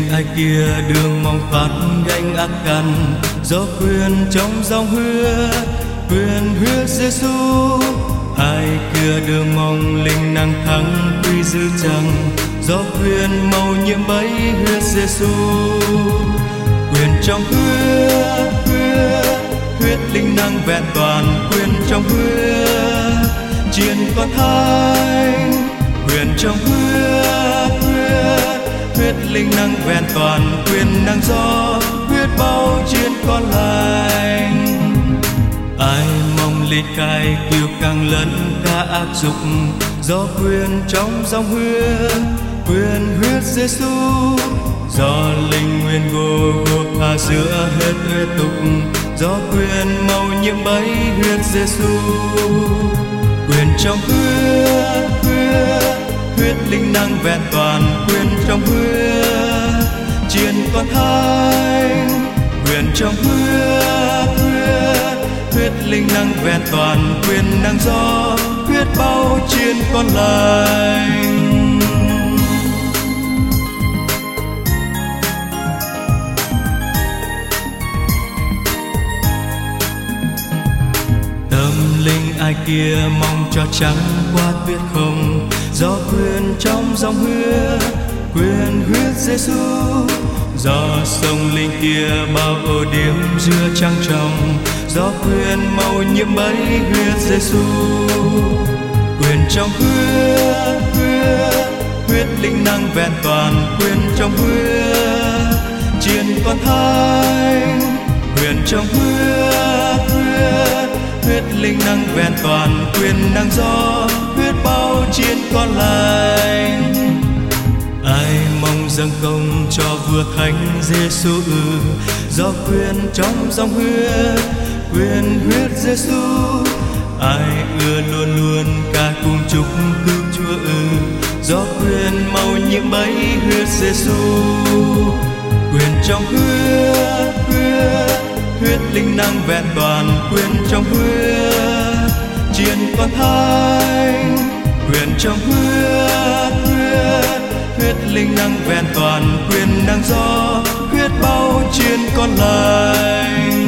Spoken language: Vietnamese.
ai kia đường mong phát gánh ác căn, do quyền trong dòng huyết, quyền huyết Giêsu. Ai kia đường mong linh năng thắng quy dư chẳng, do quyền màu nhiệm bấy huyết Giêsu. Quyền trong huyết, huyết linh năng vẹn toàn, quyền trong huyết chiến con thánh. Quyền trong huyết, huyết linh năng vẹn toàn, quyền năng do huyết bao chiến con lành. Ai mong ly cai kiêu căng lẫn cả ác dục, do quyền trong dòng huyết, quyền huyết Giêsu. Do linh nguyên Gô-gô-tha giữa hết huyết tục, do quyền màu nhiệm bấy huyết Giêsu. Quyền trong huyết, huyết linh năng vẹn toàn, quyền trong huyết chiến con thánh. Quyền trong huyết, huyết linh năng vẹn toàn, quyền năng do huyết bao chiến con lành. Linh ai kia mong cho trắng qua tuyết không, do quyền trong dòng huyết, quyền huyết Giêsu. Do sông linh kia bao ô điểm giữa trăng trong, do quyền màu nhiệm bấy huyết Giêsu. Quyền trong huyết, huyết linh năng vẹn toàn, quyền trong huyết chiến con thánh. Quyền trong huyết, huyết linh năng vẹn toàn, quyền năng do huyết bao chiến con lành. Ai mong dâng công cho vua thánh Giêsu, do quyền trong dòng huyết, quyền huyết Giêsu. Ai ưa luôn luôn ca cùng chúc cứu Chúa, do quyền màu nhiệm bấy huyết Giêsu. Quyền trong huyết, huyết linh năng vẹn toàn, quyền trong huyết chiến con thánh. Quyền trong huyết, huyết linh năng vẹn toàn, quyền năng do huyết bao chiến con lành.